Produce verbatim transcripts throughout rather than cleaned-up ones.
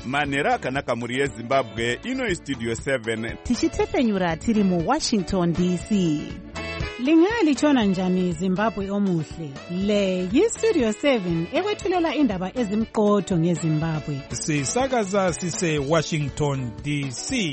manheru akanaka mhuri yezimbabwe. Ino istudio seven tichitefenyura tiri muwashington D C. Lingalitshona njani Zimbabwe omuhle? Le yistudio seven ekwethulela indaba ezimqotho ngeZimbabwe. Sisakaza sise Washington D C.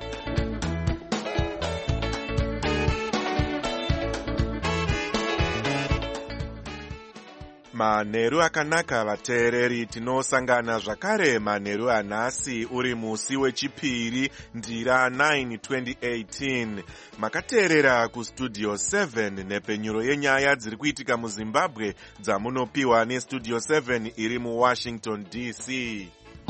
Manheru akanaka vateereri, tinosangana zvakare manheru anhasi uri musi wechipiri ndira nine twenty eighteen. Makateerera kustudio seven nepenyuro yenyaya dziri kuitika muZimbabwe dzamunopiwa nestudio seven iri muWashington D C.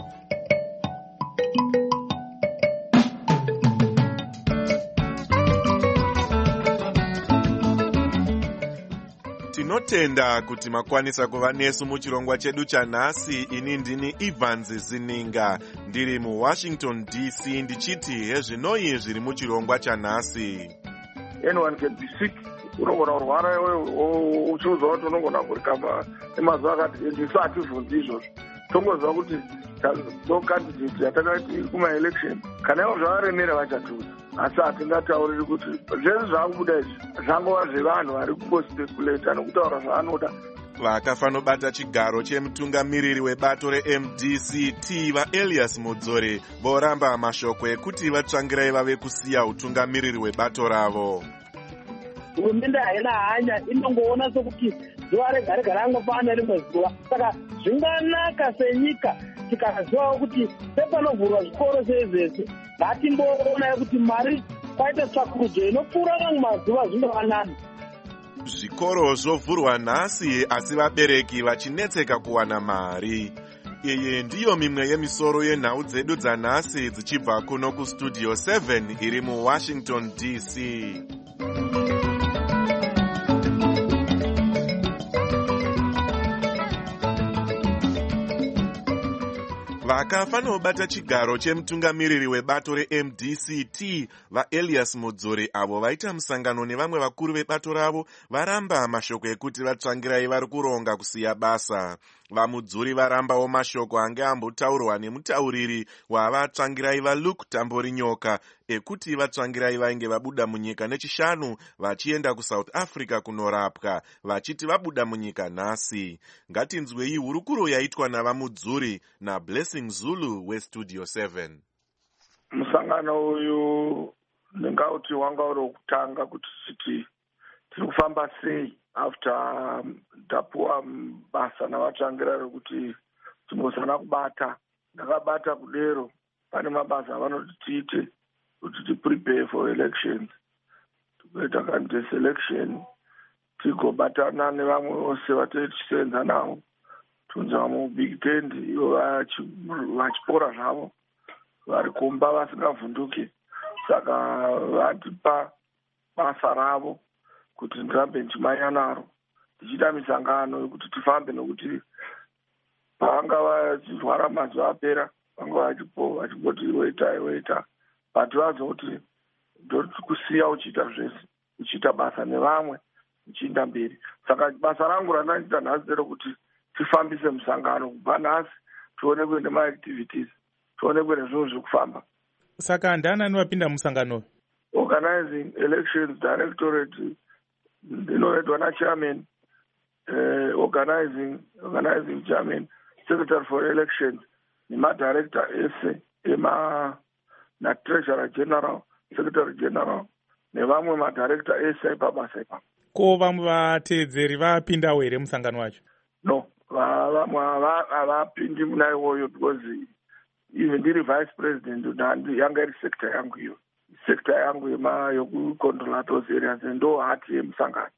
Tinotenda kuti makwanisa kuva nesu muchirongwa chedu chanhasi. Ini ndini Evans Zininga ndiri muWashington D C ndichiti hezvinoi zviri muchirongwa chanhasi. Anyone can be sick. Unogona kurwara uchiudzwa kuti unogona kurikama emazuva akati ndisati vhunzi izvozvo. Tongoziva kuti no candidate yatakaiti kuma-election kana ivo zvavaremera vachatiudza, asi hatingatauriri kuti zvese zvakubuda izvi zvangova zvevanhu vari kungospekulata nokutaura zvaanoda. Vakafanobata chigaro chemutungamiriri webato reM D C T vaElias Mudzore voramba mashoko ekuti vatsvangirai vave kusiya utungamiriri webato ravo. Hurumende haina hanya, inongoona sokuti zuva rega rega rangofana rimwe zuva. Saka zvinganaka senyika tikazivawo kuti sepanovhurwa zvikoro seizvese ngatimboona kuti mari kwaita tsvakurudzo inopfuura mamwe mazuva zvinovanani. Zvikoro zvovhurwa nhasi asi vabereki vachinetseka kuwana mari. Iyi ndiyo mimwe yemisoro yenhau dzedu dzanhasi dzichibva kuno kustudio seven iri muWashington D C. Vakafanobata chigaro chemutungamiriri webato reM D C T vaElias Mudzore avo vaita musangano nevamwe vakuru vebato ravo varamba mashoko ekuti vatsvangirai vari kuronga kusiya basa. Vamudzuri varambawo mashoko ange ambotaurwa nemutauriri wavatsvangirai vaLuke Tamborinyoka ekuti vatsvangirai vainge vabuda munyika nechishanu vachienda kuSouth Africa kunorapwa, vachiti vabuda munyika nhasi. Ngatinzwei hurukuro yaitwa navamudzuri naBlessing Zulu westudio seven. Musangano uyu ndingauti wanga uri wokutanga kuti titi tiri kufamba sei after ndapuwa basa navatsvangira rekuti timbozana kubata. Ndakabata kudero, pane mabasa avanoti tiite kuti tiprepare for elections. Tikuita candidate selection, tigobatana nevamwe vose vatiri tichisenza navo. Tunza mubig tent ivo vachipora zvavo vari kumba vasingavhunduki. Saka vatipa basa ravo kuti ndirambe ndichimanya naro, tichiita misangano yekuti tifambe, nokuti pavanga vachirwara mazuva apera vanga vachingoti weita weita but vazoti ndoti kusiya uchiita zvese, uchiita basa nevamwe uchienda mberi. Saka basa rangu randaita nhasi rekuti tifambise musangano kubva nhasi tionekwe nemaactivities, tionekwe nezvinhu zviri kufamba. Saka ndianani wapinda musangano? Organizing Elections Directorate inoitwa nachairman, uh, organizing organizing chairman, secretary for elections, nemadirector ese ema natreasurer general, secretary general nevamwe madirector ese ipabasa ipa. Ko vamwe vateedzeri vapindawo here musangano wacho? No, vamwe havapindi muna iwoyo because even ndiri vice president yanga iri sector yangu iyo. Sector yangu yema yokucontrola those areas ndo hati yemusangano.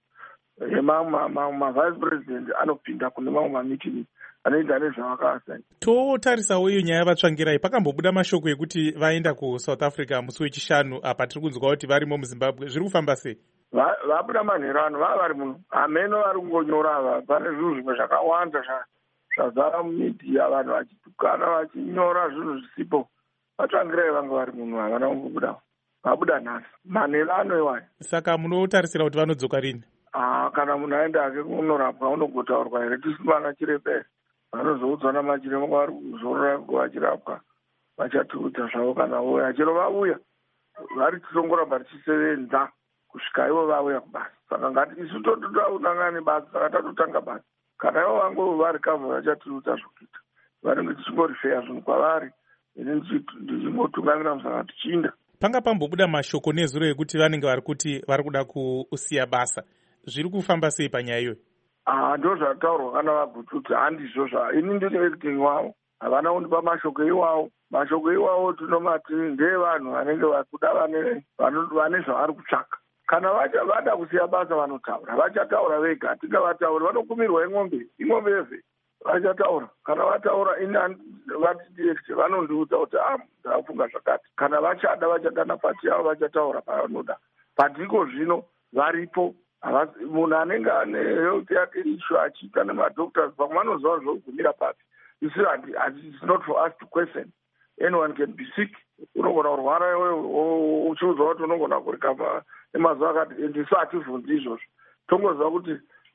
Ema ma vice president anopinda kune mamwe mameeting anoita nezvavakasaina. Totarisawo iyo nyaya yavatsvangirai, pakambobuda mashoko ekuti vaenda kuSouth Africa musi wechishanu, apa tiri kunzwa kuti varimo muZimbabwe. Zviri kufamba sei? Vabuda manherano, vava vari muno hameno vari kungonyora ava. Pane zvinhu zvimwe zvakawanda zvazara mumedia, vanhu vachitukana vachinyora zvinhu zvisipo. Vatsvangirai vanga vari muno, havana kumbobuda. Vabuda nhasi manherano iwayo. Saka munotarisira kuti vanodzoka rini? Ah, kana munhu aenda hake kunorapwa unogotaurwa here tisina chiremba here. Vanozoudzwa namachiremba vari kuzorora vachirapwa vachatiudza zvavo kana vauya. Chero vauya vari tisongoramba tichisevenza kusvika ivo vauya kubasa. Saka ngati isu totoda kunangana nebasa, saka tatotanga basa. Kana ivo vangu vari kavha vachatiudza zvokuita, vanenge tichingorifeya zvinhu kwavari, ine ndichingotungamira musaka tichiinda. Panga pambobuda mashoko nezuro ekuti vanenge vari kuti vari kuda kusiya basa. Zviri kufamba sei panyaya iyoyo? Ah, ndo zvataurwa kana vagututi handizvo zva. Ini ndiri acting wavo. Havana kundipa mashoko iwawo. Mashoko iwawo tinomati ndeevanhu vanenge vakuda vane vane zvavari kutsvaka. Kana vacha vada kusiya basa vanotaura. Vachataura vega, hatingavatauri. Vanokumirwa ing'ombe, ing'ombe yevhe. Vachataura. Kana vataura ina vati direct vanondiudza kuti ah, ndafunga zvakati. Kana vachada vachadana pati yavo vachataura pavanoda. Patiko zvino varipo. Munhu anenge ane health yake issue achiita nemadoctors pamwe vanoziva zvokugumira papi. You see, it's not for us to question. Anyone can be sick. Unogona kurwara iwe uchiudzwa kuti unogona kurikava nemazuva akati, ndisu hativhunzi izvozvo. Tongoziva kuti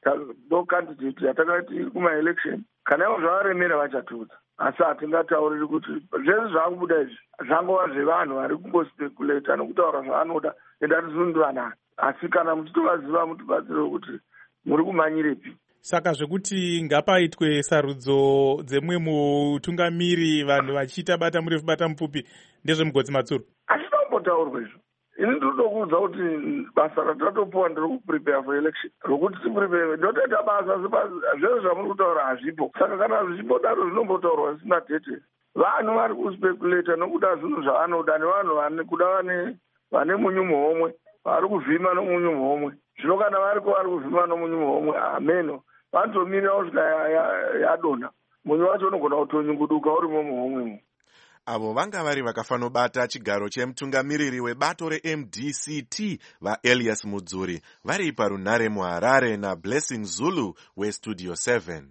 ndo candidate yatakaiti kuma-election, kana ivo zvavaremera vachatiudza. Asi hatingatauriri kuti zvese zvakubuda izvi zvangova zvevanhu vari kungospekulata nokutaura zvavanoda, ende hatizvindi vanani. Asi kana muchitovaziva mutibatsire kuti muri kumanyirepi. Saka zvekuti ngapaitwe sarudzo dzemwe mutungamiri vanhu vachiita bata murefu bata mupfupi ndezvemugodzi Matsuru. Hazvinombotaurwa izvo. Ini ndinokuudza kuti basa ratatopuwa ndiri kuprepare for election. Rokuti tiprepare ndotoita basa zvese zvamuri kutaura hazvipo. Saka kana zvichimbodaro zvinombotaurwa zvisina tete. Vanhu vari kuspekulata nokuda zvinhu zvavanoda nevanhu vane kuda vane vane munyu muhomwe. Vari kuvhima nomunyu muhomwe. Zvino kana variko vari kuvhima nomunyu muhomwe, ameno vanotomirira kusvika yadonha. Munyu wacho unogona kutonyunguduka urimo muhomwemo. Avo vanga vari vakafanobata chigaro chemutungamiriri webato re-M D C T vaElias Mudzuri vari parunhare muHarare naBlessing Zulu weStudio seven.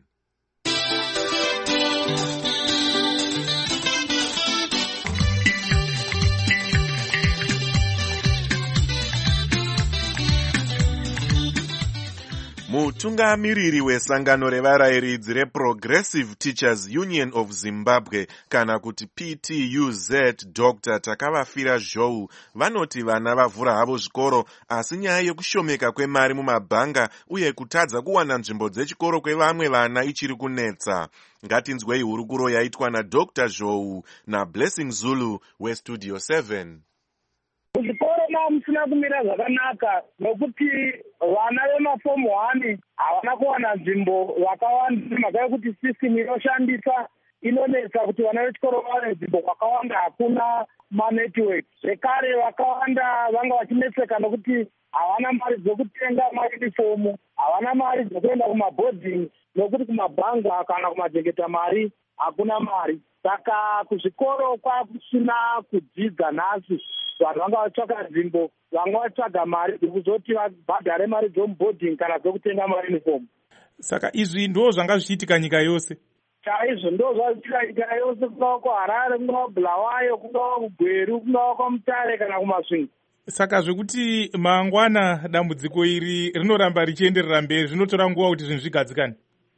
Mutungamiriri wesangano revarayiridzi reProgressive Teachers Union of Zimbabwe kana kuti P T U Z Doctor Takavafira Zhou vanoti vana vavhura havo zvikoro, asi nyaya yekushomeka kwemari mumabhanga uye kutadza kuwana nzvimbo dzechikoro kwevamwe vana ichiri kunetsa. Ngatinzwei hurukuro yaitwa naDoctor Zhou naBlessing Zulu weStudio seven. Kuzvikoro musina kumira zvakanaka nokuti vana vemafomu one havana kuwana nzvimbo vakawanda. Mhaka yekuti system inoshandisa inonetsa kuti vana vechikoro vawane nzvimbo kwakawanda, hakuna manetwork. Zvekare vakawanda vanga vachinetseka nokuti havana mari dzokutenga mayunifomu, havana mari dzokuenda kumaboarding, nokuti kumabhanga kana kumajengeta mari hakuna mari. Saka kuzvikoro kwakusina kudzidza nhasi. Vanhu vanga vatsvaka nzvimbo, vamwe vatsvaga mari dzokuzoti vabhadhare mari dzomuboarding kana dzokutenga mayunifomu. Saka izvi ndo zvanga zvichiitika nyika yose. Chaizvo ndo zvachiitika nyika yose, kungava kuHarare, kungava kuBulawayo, kungava kuGweru, kungava kwaMutare kana kuMasvingo. Saka zvekuti mangwana dambudziko iri rinoramba richienderera mberi, zvinotora nguva kuti zvinhu zvigadzikane.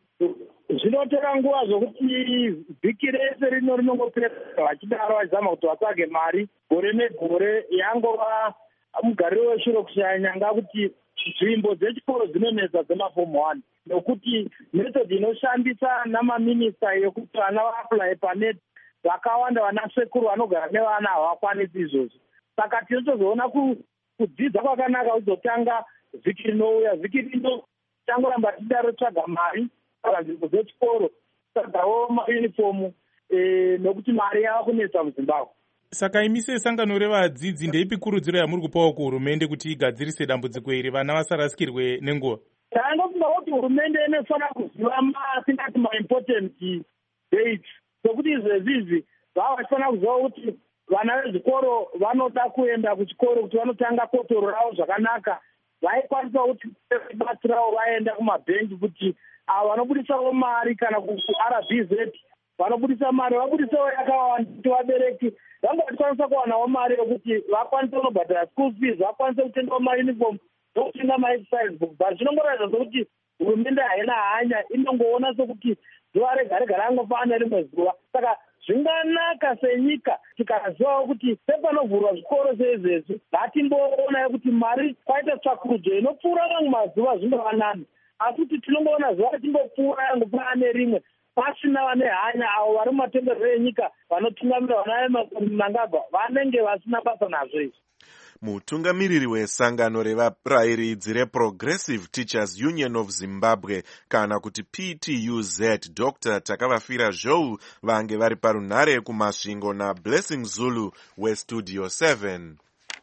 Zvinotora nguva zvokuti vhiki rese rino rinongopera vachidaro vachizama kuti vatsvage mari. Gore negore yangova mugariro weshure kushaya nyanga kuti nzvimbo dzechikoro dzinonetsa dzemafomu one, nokuti metodi inoshandisa namaminista yokuti vana vaapply panet vakawanda vana sekuru vanogara nevana havakwanisi izvozvo. Saka tinotozoona kudzidza kwakanaka kuzotanga vhiki rinouya. Vhiki rino tangoramba tidaro tsvaga mari nzvimbo dzechikoro, tsvagawo mayunifomu nokuti mari yava kunetsa muZimbabwe. Saka imi sesangano revadzidzi ndeipi kurudziro yamuri kupawo kuhurumende kuti igadzirise dambudziko iri vana vasarasikirwe nenguva? Tangofunga kuti hurumende inofanira kuziva masingati maimportant dates, sokuti izvezvizvi vava vachifanira kuziva kuti vana vezvikoro vanoda kuenda kuchikoro kuti vanotanga kotoro ravo zvakanaka, vaikwanisa kuti batsirawo vaenda kumabhengi kuti avo vanobudisawo mari kana ku-R B Z vanobudisa mari vabudisawo yakawanda kuti vabereki vanga vachikwanisa kuwanawo mari yokuti vakwanise kunobhadhara school fees, vakwanise kutengawo mauniform nokutenga maexercise book. But zvinongoratidza sokuti hurumende haina hanya, inongoona sokuti zuva rega rega rangofanira rimwe zuva. Saka zvinganaka senyika tikazivawo kuti sepanovhurwa zvikoro seizvezvi ngatimboona kuti mari kwaita tsvakurudzo inopfuura mamwe mazuva zvinovanani, asi kuti tinongoona zuva timbopfuura yangu paane rimwe pasina vane hanya avo vari mumatenderero enyika vanotungamira vana Mnangagwa vanenge vasina basa nazvo izvi. Mutungamiriri wesangano revarairidzi reProgressive Teachers Union of Zimbabwe kana kuti P T U Z Doctor Takavafira Zhou vange vari parunhare kumasvingo naBlessing Zulu weStudio seven.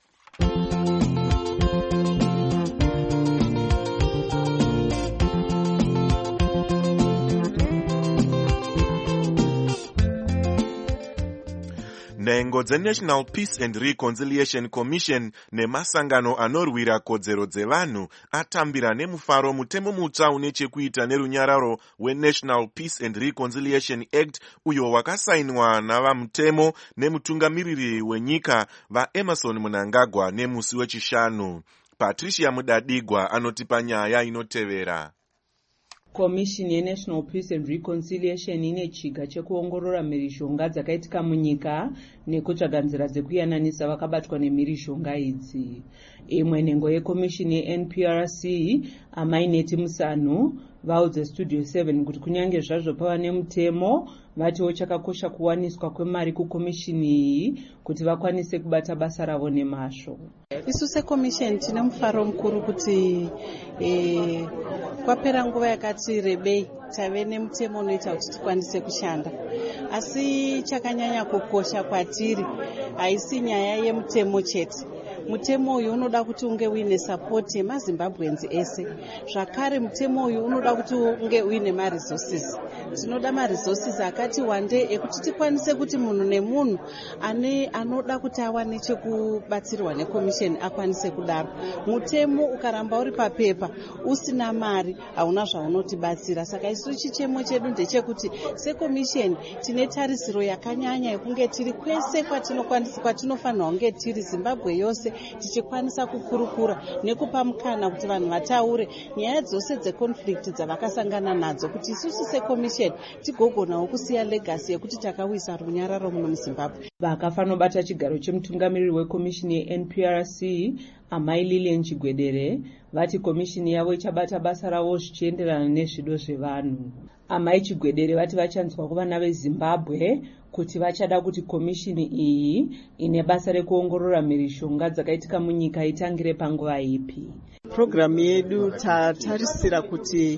Nhengo dzeNational Peace and Reconciliation Commission nemasangano anorwira kodzero dzevanhu atambira nemufaro mutemo mutsva une chekuita nerunyararo weNational Peace and Reconciliation Act uyo wakasainwa navamutemo nemutungamiriri wenyika vaEmerson Mnangagwa nemusi wechishanu. Patricia Mudadigwa anotipa nyaya inotevera. Komishini yeNational Peace and Reconciliation ine chiga chekuongorora mhirishonga dzakaitika munyika nekutsvaga nzira dzekuyananisa vakabatwa nemhirishonga idzi. Imwe nhengo yekomishini yeN P R C Amaineti Musanu vaudza Studio seven kuti kunyange zvazvo pava nemutemo vatiwo chakakosha kuwaniswa kwemari kukomishini iyi kuti vakwanise kubata basa ravo nemazvo. Isu sekomishini tine mufaro mukuru kuti eh, kwapera nguva yakati rebei tave nemutemo unoita kuti tikwanise kushanda, asi chakanyanya kukosha kwatiri haisi nyaya yemutemo chete. Mutemo uyu unoda kuti unge uine support yemazimbabwenzi ese. Zvakare mutemo uyu unoda kuti unge uine maresources. Tinoda maresources akati wande ekuti tikwanise kuti munhu nemunhu ane anoda kuti awane chekubatsirwa nekomisheni akwanise kudaro. Mutemo ukaramba uri papepa usina mari hauna zvaunotibatsira. Saka isu chichemo chedu ndechekuti sekomisheni tine tarisiro yakanyanya yekunge tiri kwese kwatinokwanisa kwatinofanira kunge tiri Zimbabwe yose tichikwanisa kukurukura nekupa mukana kuti vanhu vataure nyaya dzose dzeconflict dzavakasangana nadzo kuti isusu sekomisheni tigogonawo kusiya legacy yekuti takawisa runyararo muno muZimbabwe. Vakafanobata chigaro chemutungamiriri wekomishini yeN P R C Amai Lilian Chigwedere vati komishini yavo ichabata basa ravo zvichienderana nezvido zvevanhu. Amai Chigwedere vati vachanzwa kuvana veZimbabwe kuti vachada kuti komishini iyi ine basa rekuongorora mhirishonga dzakaitika munyika itangire panguva ipi. Programu yedu tatarisira kuti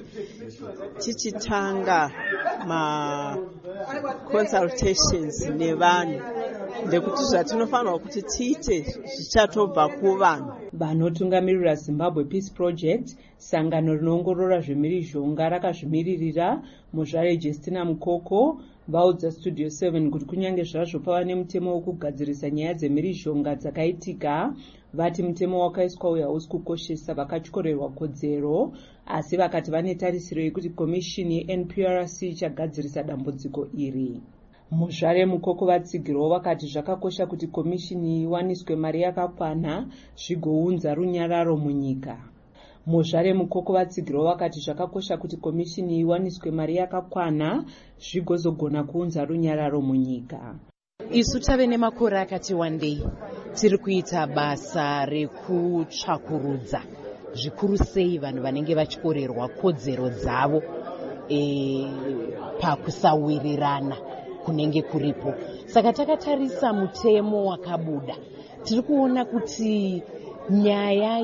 tichitanga ma consultations nevanhu ndekuti zvatinofanira kuti tiite zvichatobva kuvanhu. Vanotungamirira Zimbabwe Peace Project, sangano rinoongorora zvemhirishonga rakazvimiririra muzvare Justina Mukoko vaudza Studio seven kuti kunyange zvazvo pava nemutemo wokugadzirisa nyaya dzemhirishonga dzakaitika, vati mutemo wakaiswa uyu hausi kukoshesa vakatyorerwa kodzero, asi vakati vane tarisiro yekuti komishini yeN P R C ichagadzirisa dambudziko iri. Muzvare Mukoko vatsigirwa vakati zvakakosha kuti komishini iwaniswe mari yakakwana zvigounza runyararo munyika. Muzvare Mukoko vatsigirwa vakati zvakakosha kuti komishini iwaniswe mari yakakwana zvigozogona kuunza runyararo munyika. Isu tave nemakore akati wandei tiri kuita basa rekutsvakurudza zvikuru sei vanhu vanenge vachikorerwa kodzero dzavo e, pakusawirirana kunenge kuripo. Saka takatarisa mutemo wakabuda tiri kuona kuti nyaya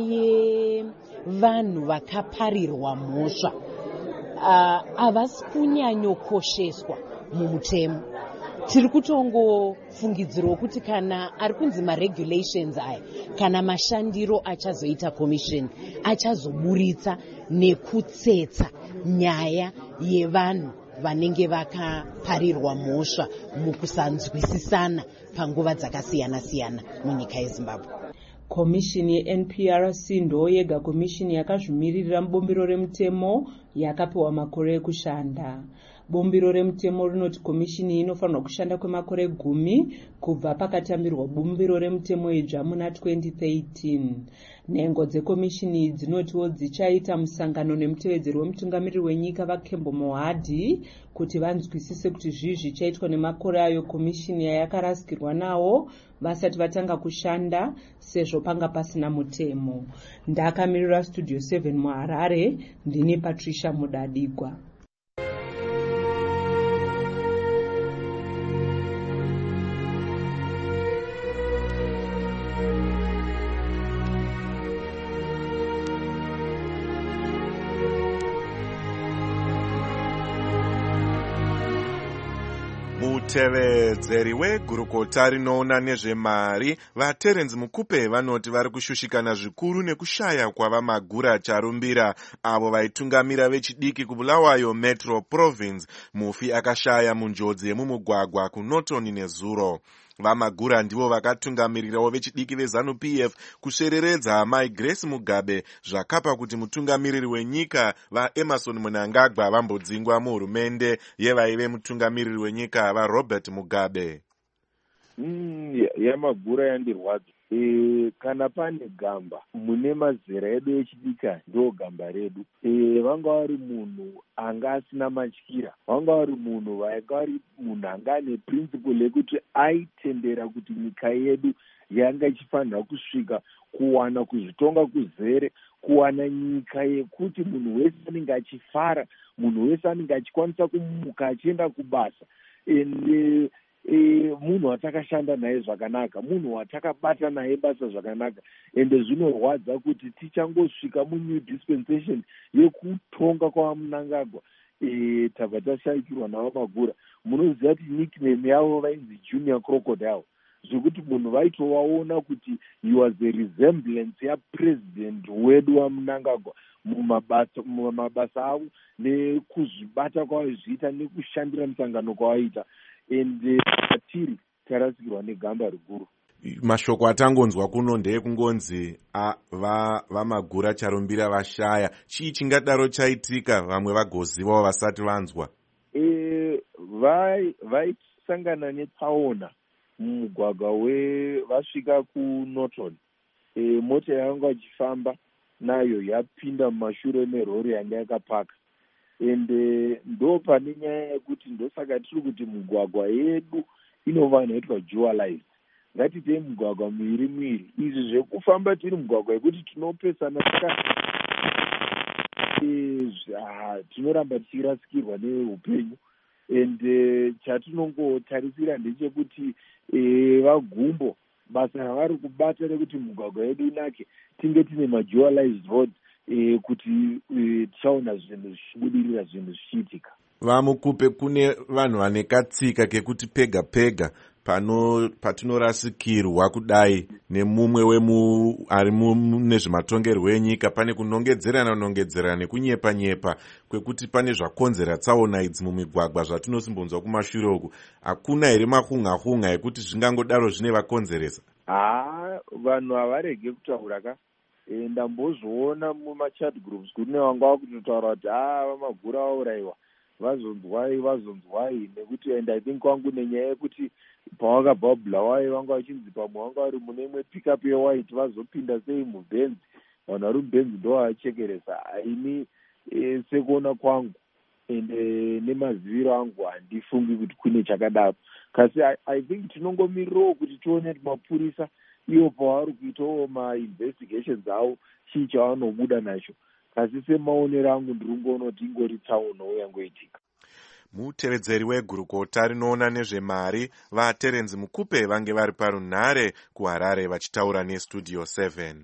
yevanhu vakaparirwa mhosva uh, havasi kunyanyokosheswa mumutemo. Tiri kutongofungidzirwa kuti kana ari kunzi maregulations aya kana mashandiro achazoita commission achazoburitsa nekutsetsa nyaya yevanhu vanenge vakaparirwa mhosva mukusanzwisisana panguva dzakasiyana-siyana munyika yeZimbabwe. Komishini yeN P R C ndo yega komishini yakazvimirira mubumbiro remutemo yakapiwa makore ekushanda. Bumbiro remutemo rinoti komishini iyi inofanirwa kushanda kwemakore gumi kubva pakatambirwa bumbiro remutemo idzva muna twenty thirteen. Nhengo dzekomishini iyi dzinotiwo dzichaita musangano nemutevedzeri wemutungamiriri wenyika vaKembo Mohadi kuti vanzwisise kuti zvii zvichaitwa nemakore ayo komishini yayakarasikirwa nawo vasati vatanga kushanda sezvo panga pasina mutemo. Ndakamirira Studio seven muHarare, ndini Patricia Mudadigwa. Mutevedzeri wegurukota rinoona nezvemari vaTerence Mukupe vanoti vari kushushikana zvikuru nekushaya kwavamagura charumbira avo vaitungamira vechidiki kuBulawayo Metro Province mufi akashaya munjodzi yemumugwagwa kuNorton nezuro. Vamagura ndivo vakatungamirirawo vechidiki veZANU-P F kushereredza Mai Grace Mugabe zvakapa kuti mutungamiriri wenyika vaEmerson Mnangagwa vambodzingwa muhurumende yevaive mutungamiriri wenyika vaRobert Mugabe. Mm, yamagura yandirwadza. E, kana pane gamba mune mazera edu echidika ndo gamba redu. E, vanga vari munhu anga asina matyira, vanga vari munhu vaika vari munhu anga ane principle lekuti aitendera kuti nyika yedu yanga ichifanira kusvika kuwana kuzvitonga kuzere, kuwana nyika yekuti munhu wese anenge achifara, munhu wese anenge achikwanisa kumuka achienda kubasa. Ende E, munhu watakashanda naye zvakanaka, munhu watakabata naye basa zvakanaka, ende zvinorwadza kuti tichangosvika munew dispensation yekutonga kwaMnangagwa e, tabva tashayikirwa navamagura. Munoziva kuti nickname yavo vainzi Junior Crocodile, zvekuti munhu vaitovaona kuti he was a resemblance yapresident wedu waMnangagwa mumabasa mumabasa avo nekuzvibata kwavaizviita nekushandira musangano kwavaita. Ende atiri tarasikirwa negamba riguru. Mashoko atangonzwa kuno ndeekungonzi vamagura charumbira vashaya. Chii chingadaro chaitika vamwe vagozivawo vasati vanzwa? E, vaisangana netsaona mumugwagwa wevasvika kuNorton. E, mota yanga vachifamba nayo yapinda mumashure merori yanga yakapaka. Ende ndo pane nyaya yekuti ndosaka tiri kuti mugwagwa yedu inova inoitwa dualized. Ngatitei mugwagwa miviri miviri. Izvi zvekufamba tiri mugwagwa yekuti tinopesana saka e, tinoramba tichirasikirwa neupenyu. Ende chatinongotarisira ndechekuti e, vagumbo basa ravari kubata rekuti mugwagwa yedu inake tinge tine madualized roads. E, kuti e, tichaona zvinhu zvichibudirira zvinhu zvichiitika. Vamukupe kune vanhu vane katsika kekuti pega pega pano patinorasikirwa kudai nemumwe wemu ari nezvematongerwo enyika pane kunongedzerana kunongedzerana nekunyepa nyepa kwekuti pane zvakonzera tsaona idzi mumigwagwa zvatinosimbonzwa kumashure uku. Hakuna here mahunga hunga ekuti zvingangodaro zvine vakonzeresa? Haa, vanhu havarege kutaura ka. Ndambozviona mumachat groups kune vanga vakutotaura kuti haa vamagura vauraiwa vazonzwai vazonzwai nekuti and I think wangu nenyaya yekuti pavakabva kuBulawayo vanga vachinzi pamwe vanga vari mune imwe pickup yewhite vazopinda sei mubhenzi, vanhu vari mubhenzi ndo vachekeresa. Ini e, sekuona kwangu ende nemaziviro angu handifungi kuti kune chakadaro. Kasi I, I think tinongomirirawo kuti tione kuti mapurisa iwo pavari kuitawo ma-investigations avo chii chavanobuda nacho. Kasi semaonero angu ndiringoona kuti ingori tsauno yangoitika. Mutevedzeri wegurukota rinoona nezvemari vaTerence Mukupe vange vari parunhare kuHarare vachitaura neStudio seven.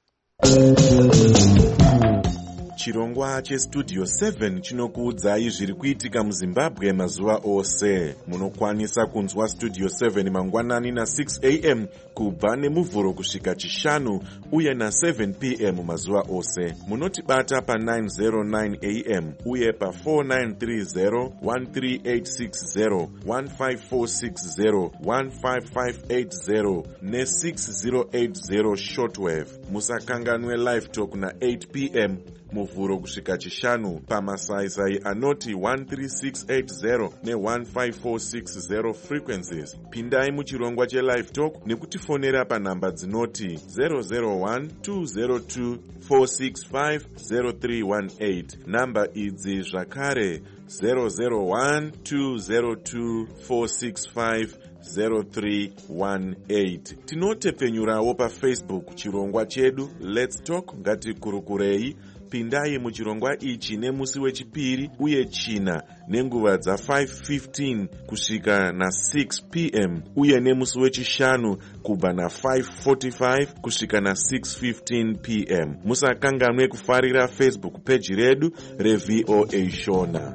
Chirongwa cheStudio seven chinokuudzai zviri kuitika muZimbabwe mazuva ose. Munokwanisa kunzwa Studio seven mangwanani na six a m kubva nemuvhuro kusvika chishanu uye na seven p m mazuva ose. Munotibata pa nine oh nine a m uye pa four nine three zero, one three eight six zero, one five four six zero, one five five eight zero ne six zero eight zero shortwave. Musakanganwe live talk na eight p m muvhuro kusvika chishanu pamasaisai anoti one three six eight zero ne one five four six zero frequencies. Pindai muchirongwa chelive talk nekutifonera panhamba dzinoti zero zero one two zero two four six five zero three one eight. Namba idzi zvakare zero zero one two zero two four six five zero three one eight. Tinotepenyurawo pafacebook chirongwa chedu Let's Talk Ngatikurukurei. Pindai muchirongwa ichi nemusi wechipiri uye china nenguva dza five fifteen kusvika na six p m uye nemusi wechishanu kubva na five forty-five kusvika na six fifteen p m. Musakanganwe kufarira Facebook page redu reV O A Shona.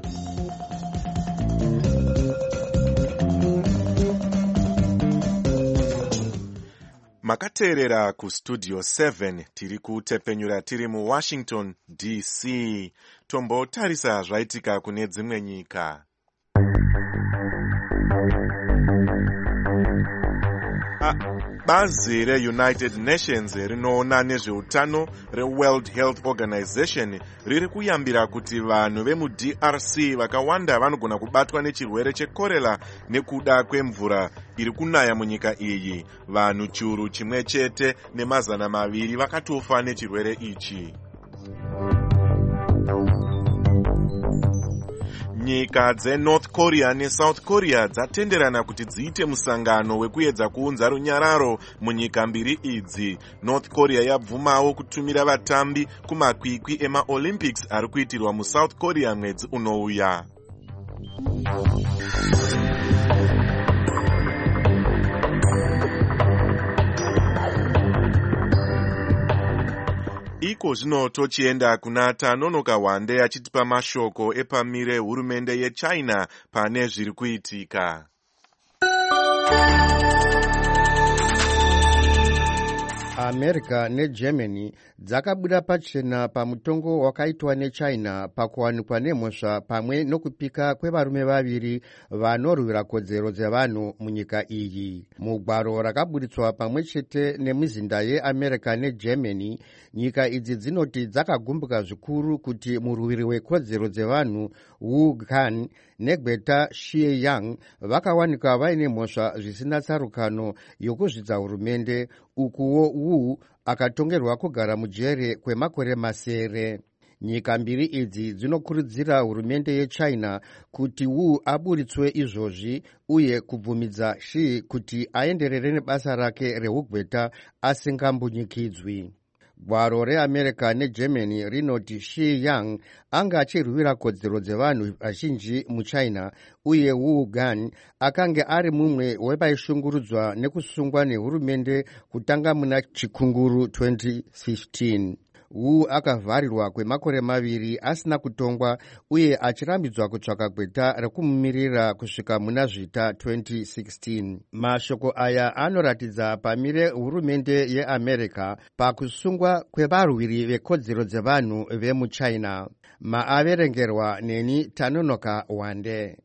Makateerera ku Studio seven tiri kutepenyura tiri mu Washington D C. Tombotarisa zvaitika kune dzimwe nyika. Ah, bazi reUnited Nations rinoona nezveutano reWorld Health Organization riri kuyambira kuti vanhu vemu-D R C vakawanda vanogona kubatwa nechirwere chekorera nekuda kwemvura iri kunaya munyika iyi. Vanhu churu chimwe chete nemazana maviri vakatofa nechirwere ichi. Nyika dzeNorth Korea neSouth Korea dzatenderana kuti dziite musangano wekuedza kuunza runyararo munyika mbiri idzi. North Korea yabvumawo kutumira vatambi kumakwikwi emaOlympics ari kuitirwa muSouth Korea mwedzi unouya. Iko zvino tochienda kuna Tanonoka Wande achitipa mashoko epamire hurumende yeChina pane zviri kuitika. America neGermany dzakabuda pachena pamutongo wakaitwa neChina pakuwanikwa nemhosva pamwe nokupika kwevarume vaviri vanorwira kodzero dzevanhu munyika iyi. Mugwaro rakaburitswa pamwe chete nemizinda yeAmerica neGermany, nyika idzi dzinoti dzakagumbuka zvikuru kuti murwiri wekodzero dzevanhu Wu Gan neGweta Xie-yang vakawanikwa vaine mhosva zvisina tsarukano yokuzvidza hurumende, ukuwo Wu akatongerwa kugara mujere kwemakore masere. Nyika mbiri idzi dzinokurudzira hurumende yeChina kuti Wu aburitswe izvozvi uye kubvumidza Xi kuti aenderere nebasa rake reugweta asingambunyikidzwi. Gwaro reAmerica neGermany rinoti Xie-yang anga achirwira kodzero dzevanhu vazhinji muChina uye Wu Gan akange ari mumwe wevaishungurudzwa nekusungwa nehurumende kutanga muna chikunguru twenty fifteen. Wu akavharirwa kwemakore maviri asina kutongwa uye achirambidzwa kutsvaka gweta rekumumirira kusvika muna zvita twenty sixteen. Mashoko aya anoratidza pamire hurumende yeAmerica pakusungwa kwevarwiri vekodzero dzevanhu vemuChina. Maaverengerwa neni Tanonoka Wande.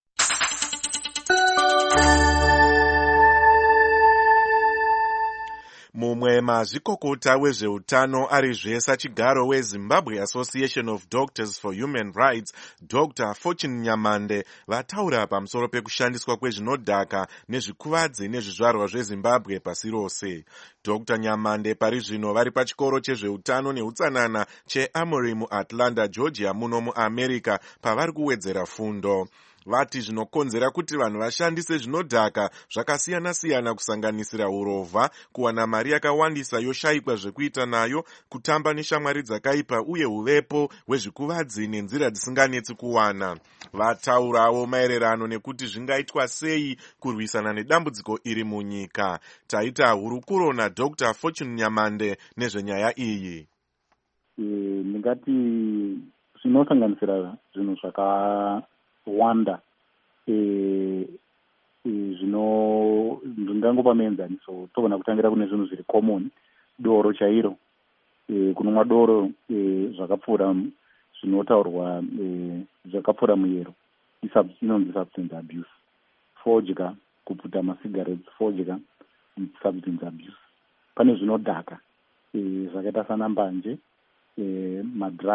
Mumwe mazvikokota wezveutano arizve sachigaro weZimbabwe Association of Doctors for Human Rights, Doctor Fortune Nyamande, vataura pamusoro pekushandiswa kwezvinodhaka nezvikuvadzi nezvizvarwa zveZimbabwe pasi rose. Doctor Nyamande pari zvino vari pachikoro chezveutano neutsanana cheAmory muAtlanta, Georgia muno muAmerica pavari kuwedzera fundo. Vati zvinokonzera kuti vanhu vashandise zvinodhaka zvakasiyana-siyana kusanganisira urovha, kuwana mari yakawandisa yoshayikwa zvekuita nayo, kutamba neshamwari dzakaipa uye uvepo hwezvikuvadzi nenzira dzisinganetsi kuwana. Vataurawo maererano nekuti zvingaitwa sei kurwisana nedambudziko iri munyika. Taita hurukuro naDr Fortune Nyamande nezvenyaya iyi. Ndingati zvinosanganisira zvinhu zvaka wanda e, e, zvino ndingangopa muenzaniso togona kutangira kune zvinhu zviri common, doro chairo, e, kunonwa doro e, zvakapfuura zvinotaurwa e, zvakapfuura muyero inonzi substance abuse. Fodya, kuputa masigarettes, fodya substance abuse. Pane zvinodhaka e, zvakaita sana mbanje, e, madrugs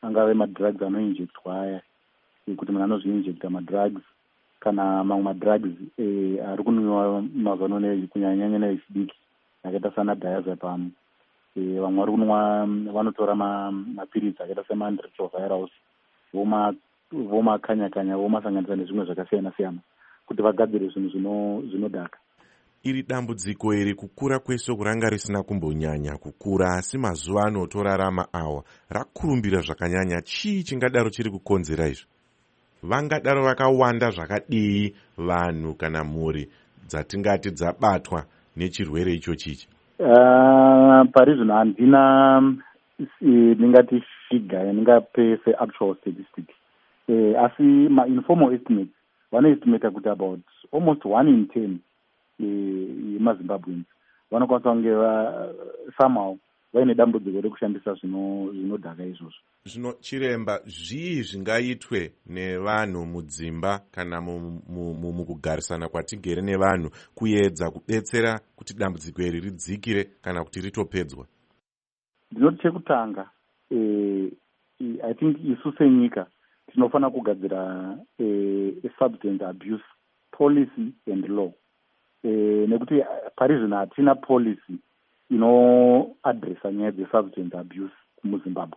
angave madrugs anoinjectwa aya kuti munhu anozviinjecta madrugs kana mamwe madrugs ari kunwiwa mazano kunyanyanya nevechidiki akaita sana diazepam. Vamwe vari kunwa vanotora mapiritsi akaita semanretrovirals vomakanya-kanya vomasanganisa nezvimwe zvakasiyana-siyana kuti vagadzire zvinhu zvinodhaka. Iri dambudziko iri kukura kweshoko ranga risina kumbonyanya kukura, asi mazuva anotorarama awa rakurumbira zvakanyanya. Chii chingadaro chiri kukonzera izvo? Vangadaro vakawanda zvakadii vanhu kana mhuri dzatingati dzabatwa nechirwere ichochi ichi? Uh, pari zvino handina ndingati figa yandingape se-actual statistic. Uh, asi ma-informal estimates vanoestimata kuti about almost one in ten yemazimbabweans vanokwanisa kunge somehow vaine dambudziko rekushandisa zvinodhaka izvozvo. Zvino chiremba, zvii zvingaitwe nevanhu mudzimba kana mukugarisana kwatigere nevanhu kuedza kubetsera kuti dambudziko iri ridzikire kana kuti ritopedzwa? Ndinoti chekutanga, I think isu senyika tinofanira kugadzira substance abuse policy and law. Nekuti pari zvino hatina policy inoadresa nyaya dzesubstance abuse muzimbabwe.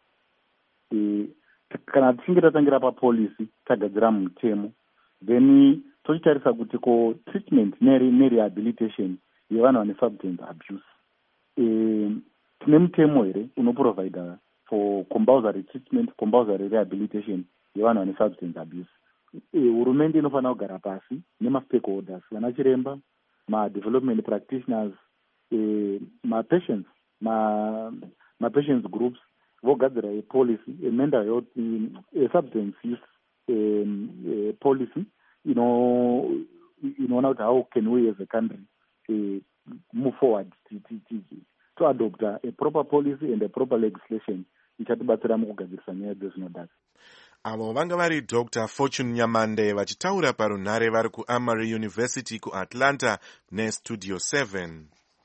Kana tichinge tatangira papolicy tagadzira mutemo, then tochitarisa kuti ko treatment nerehabilitation yevanhu vane substance abuse tine mutemo here unoprovida for compulsory treatment, compulsory rehabilitation yevanhu vane substance abuse. Hurumende inofanira kugara pasi nemastakeholders, vana chiremba, ma-development practitioners, ma-patients, ma-patients groups, vogadzira a policy, a mental health, a substance use um, a policy, you know, you know, how can we as a country uh, move forward to, to, to, to adopt a, a proper policy and a proper legislation ichatibatsira mukugadzirisa nyaya dzezvinodhaka. Avo vanga vari Doctor Fortune Nyamande vachitaura parunhare vari kuAmory University kuAtlanta neStudio seven.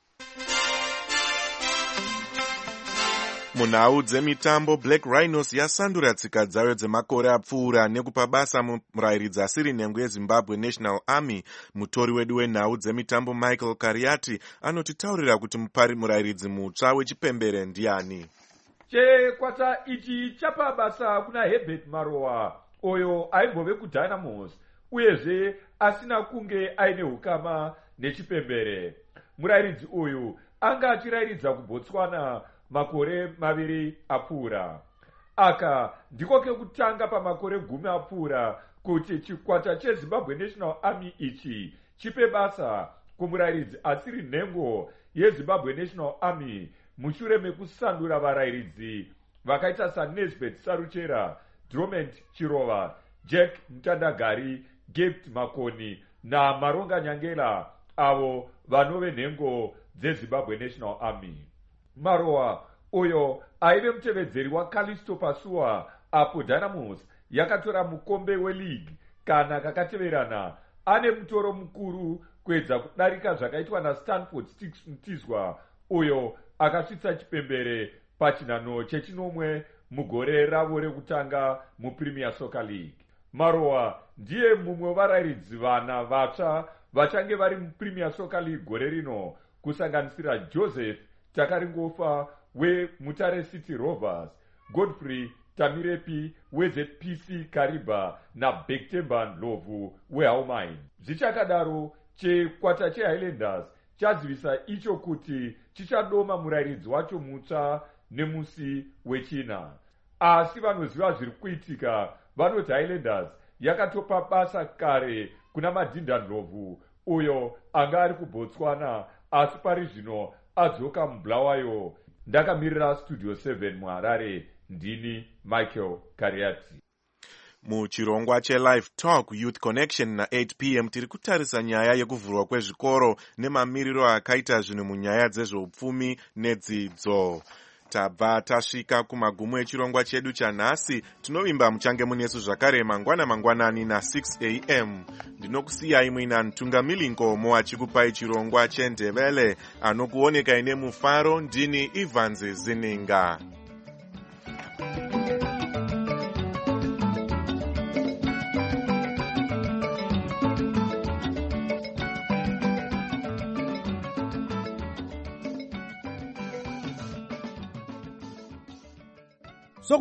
Munhau dzemitambo, Black Rhinos yasandura tsika dzayo dzemakore apfuura nekupa basa murayiridzi asiri nhengo yeZimbabwe National Army. Mutori wedu wenhau dzemitambo Michael Kariati anotitaurira kuti mupari murayiridzi mutsva wechipembere ndiani. Chekwata ichi chapa basa kuna Herbert Marowa, oyo aimbove kuDynamos, uyezve asina kunge aine ukama nechipembere. Murayiridzi uyu anga achirayiridza kuBotswana makore maviri apfuura. Aka ndiko kekutanga pamakore gumi apfuura kuti chikwata cheZimbabwe National Army ichi chipe basa kumurayiridzi asiri nhengo yeZimbabwe National Army mushure mekusandura varayiridzi vakaita saNesbeth Saruchera, Drummond Chirova, Jack Mtandagari, Gift Makoni naMaronga Nyangela, avo vanove nhengo dzeZimbabwe National Army. Marowa uyo aive mutevedzeri waCallisto Pasua apo Dynamos yakatora mukombe weleague kana kakateverana, ane mutoro mukuru kuedza kudarika zvakaitwa naStanford Sticks Mtizwa uyo akasvitsa chipembere pachinhano chechinomwe mugore ravo rekutanga muPremier Soccer League. Marowa ndiye mumwe wevarayiridzi vana vatsva vachange vari muPremier Soccer League gore rino, kusanganisira Joseph Takaringofa weMutare City Rovers, Godfrey Tamirepi weZ P C Kariba naBektemba Ndlovu weHaumine. Zvichakadaro, chekwata cheHighlanders chazivisa icho kuti chichadoma murayiridzi wacho mutsva nemusi wechina. Asi vanoziva zviri kuitika vanoti Highlanders yakatopa basa kare kuna Madinda Ndlovu uyo anga ari kuBotswana, asi pari zvino adzoka muBulawayo. Ndakamirira Studio seven muHarare, ndini Michael Kariati. Muchirongwa cheLive Talk Youth Connection na eight p m tiri kutarisa nyaya yekuvhurwa kwezvikoro nemamiriro akaita zvinhu munyaya dzezveupfumi nedzidzo. Tabva tasvika kumagumo echirongwa chedu chanhasi. Tinovimba muchange munesu zvakare mangwana mangwanani na six a m Ndinokusiyai muina Ntungamili Nkomo achikupai chirongwa cheNdebele. Anokuoneka ine mufaro ndini Ivanzi Zininga.